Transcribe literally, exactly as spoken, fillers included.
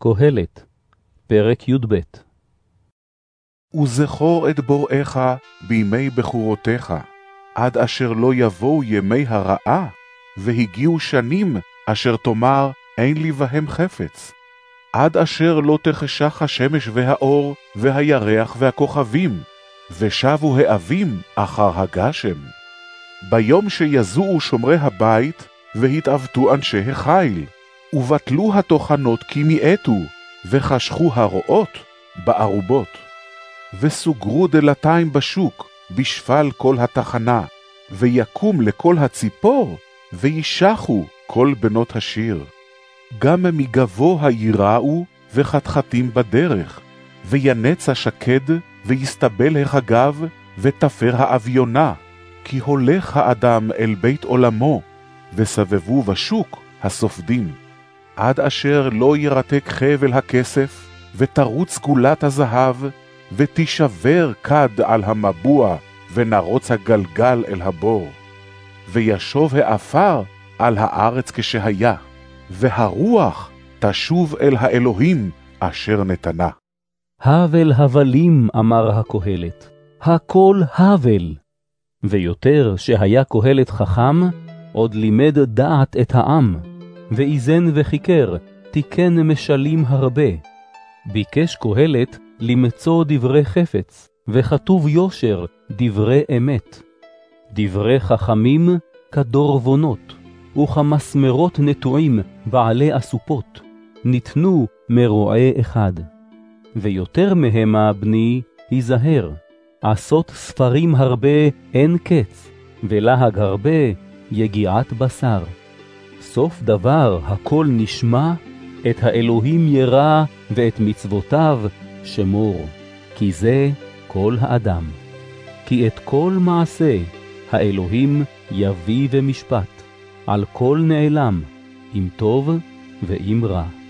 קהלת, פרק י"ב. וזכור את בוראיך בימי בחורותיך, עד אשר לא יבואו ימי הרעה, והגיעו שנים אשר תאמר אין לי בהם חפץ, עד אשר לא תחשך השמש והאור, והירח והכוכבים, ושבו האבים אחר הגשם. ביום שיזועו שומרי הבית, והתעוותו אנשי החיל, ובטלו התוכנות כי מיעטו, וחשכו הרועות בארובות. וסוגרו דלתיים בשוק, בשפל כל התחנה, ויקום לכל הציפור, וישחו כל בנות השיר. גם מגבוה ייראו, וחתחתים בדרך, וינץ השקד, ויסתבל החגב, ותפר האביונה, כי הולך האדם אל בית עולמו, וסבבו בשוק הסופדים. עד אשר לא ירתק חבל הכסף, ותרוץ גולת הזהב, ותישבר כד על המבוע, ונרוץ הגלגל אל הבור. וישוב האפר על הארץ כשהיה, והרוח תשוב אל האלוהים אשר נתנה. הבל הבלים, אמר הקהלת, הכל הבל. ויותר שהיה קהלת חכם, עוד לימד דעת את העם, ואיזן וחיקר, תיקן משלים הרבה. ביקש קהלת למצוא דברי חפץ, וכתוב יושר דברי אמת. דברי חכמים כדורבנות, וכמסמרות נטועים בעלי אסופות, ניתנו מרועה אחד. ויותר מהמה בני היזהר, עשות ספרים הרבה אין קץ, ולהג הרבה יגיעת בשר. סוף דבר הכל נשמע, את האלוהים ירא ואת מצוותיו שמור, כי זה כל האדם. כי את כל מעשה האלוהים יביא ומשפט, על כל נעלם, אם טוב ואם רע.